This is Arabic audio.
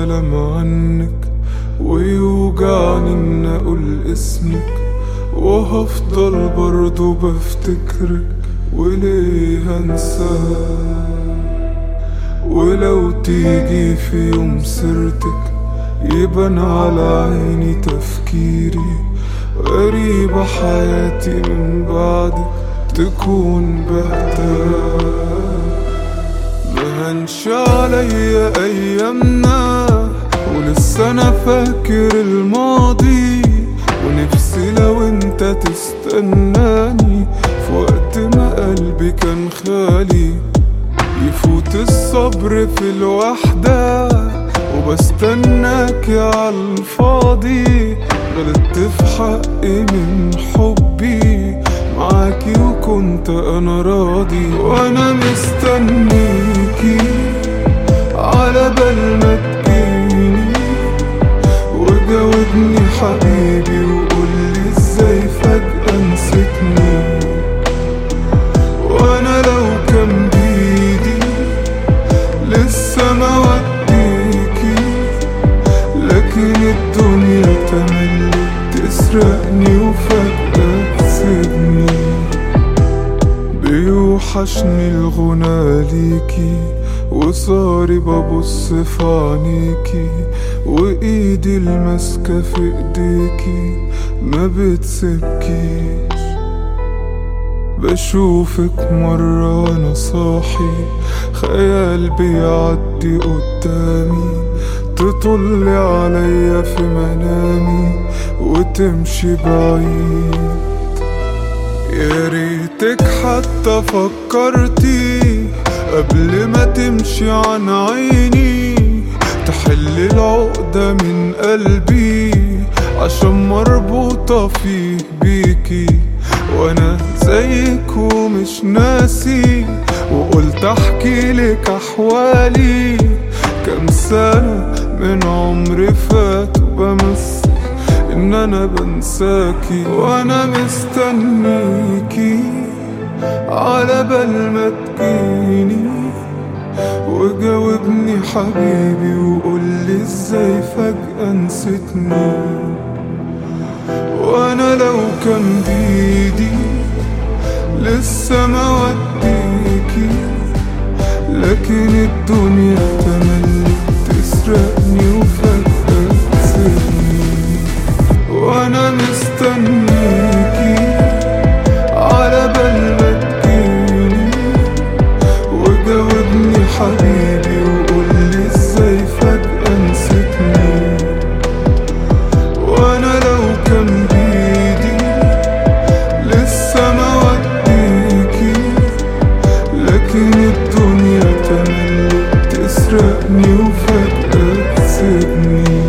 كلام عنك ويوجعني ان اقول اسمك، وهفضل برضو بفتكرك وليه هنساك. ولو تيجي في يوم سيرتك يبان على عيني تفكيري، غريبة حياتي من بعدك تكون بهتاك. مهنش عليا ايامنا ولسه انا فاكر الماضي، ونفسي لو انت تستناني في وقت ما قلبي كان خالي. يفوت الصبر في الوحدة وبستناك عالفاضي، غلطت في حقي من حبي معاكي وكنت انا راضي. وانا مستنيكي على بال ما تجيني، وجاوبني حبيبي وقولي ازاي فجأة نسيتني. وانا لو كان بيدي لسه ما وديكي، لكن الدنيا تملي تسرقني وفجأة تسيبني. بيوحشني الغنى ليكي وصاري ببص في عينيكي، وايدي الماسكة في ايديكي ما بتسيبكيش. بشوفك مرة وانا صاحي خيال بيعدي قدامي، تطلي عليا في منامي وتمشي بعيد. يا ريتك حتى فكرتي قبل ما تمشي عن عيني، تحل العقدة من قلبي عشان مربوطة فيه بيكي. وانا زيك ومش ناسي، وقلت احكي لك احوالي. كم سنة من عمري فات وبمثل ان انا بنساكي. وانا مستنيكي على بال ما تجيني، وجاوبني حبيبي وقولي ازاي فجأة نسيتني. وانا لو كان بيدي لسه ما وديكي، لكن الدنيا تملي تسرقني وفجأة تسيبني. وانا مستنيكي على بال ما تجيني، وجاوبني حبيبي وقولي ازاي فجأة نسيتني. وانا لو كان بيدي لسه ما وديكي، لكن الدنيا تملي تسرقني وفجأة تسيبني.